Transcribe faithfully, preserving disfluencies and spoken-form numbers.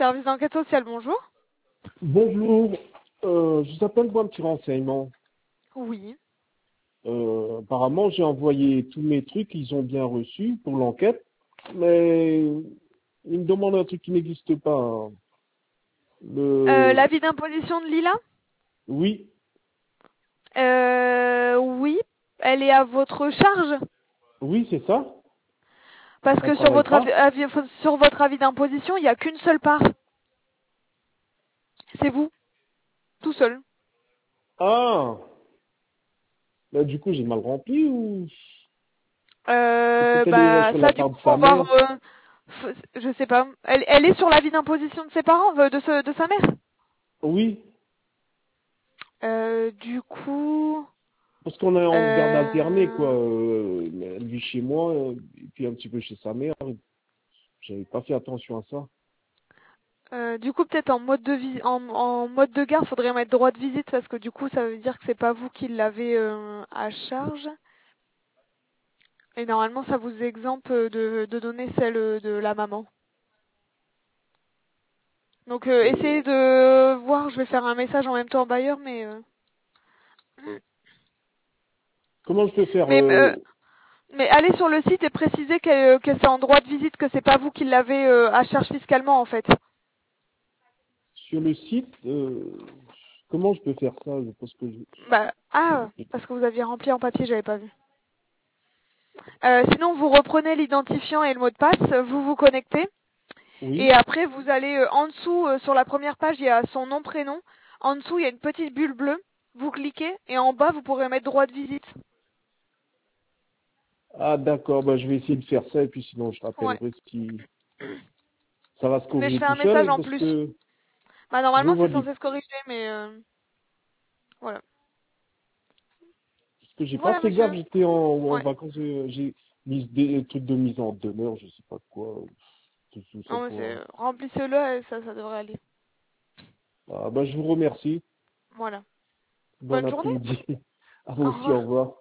service d'enquête sociale, bonjour. Bonjour, euh, je vous appelle pour un petit renseignement. Oui. Euh, apparemment, j'ai envoyé tous mes trucs, ils ont bien reçus pour l'enquête, mais ils me demandent un truc qui n'existe pas. hein. Euh, Le... L'avis d'imposition de Lila Oui, euh, Oui. Elle est à votre charge oui, c'est ça. parce Elle que sur travaille votre avis, pas. avis- sur votre avis d'imposition, il n'y a qu'une seule part. C'est vous, tout seul. Ah, bah, du coup, j'ai mal rempli ou Euh, peut-être elle est bah sur la ça, du part coup, de sa faut voir. mère. Euh, faut- je sais pas. Elle, elle est sur l'avis d'imposition de ses parents, euh, de, ce, de sa mère. Oui, Euh, du coup. parce qu'on est en garde alternée, quoi. Euh, Euh, elle vit chez moi, euh, et puis un petit peu chez sa mère. J'avais pas fait attention à ça. Euh, du coup, peut-être en mode de visi- en, en mode de garde, faudrait mettre droit de visite parce que du coup, ça veut dire que c'est pas vous qui l'avez euh, à charge. Et normalement, ça vous exempte de, de donner celle de la maman. Donc, euh, Euh, essayez de voir. Je vais faire un message en même temps au bailleur, mais euh, comment je peux faire mais euh, euh, mais allez sur le site et précisez que, que c'est en droit de visite, que c'est pas vous qui l'avez euh, à charge fiscalement en fait. sur le site, euh, comment je peux faire ça? Parce que Bah ah, je- parce que vous aviez rempli en papier, j'avais pas vu. Euh, sinon, vous reprenez l'identifiant et le mot de passe, vous vous connectez. Et oui. après, vous allez euh, en dessous, euh, sur la première page, il y a son nom, prénom. En dessous, il y a une petite bulle bleue. Vous cliquez et en bas, vous pourrez mettre droit de visite. Ah d'accord, bah je vais essayer de faire ça et puis sinon je Ouais. rappellerai si ça va se Mais je corriger fais tout un message seul en parce plus. que Bah je normalement, vous c'est redis. censé se corriger, mais euh, voilà. Parce que j'ai pas Voilà, fait gaffe, monsieur. j'étais en, en Ouais. vacances, euh, j'ai mis des trucs de mise en demeure, je sais pas quoi. Tout, tout ça Non, mais c'est pour. remplissez-le et ça, ça devrait aller. Ah bah je vous remercie. Voilà. Bon Bonne journée. après-midi. À vous Au aussi, au revoir. revoir.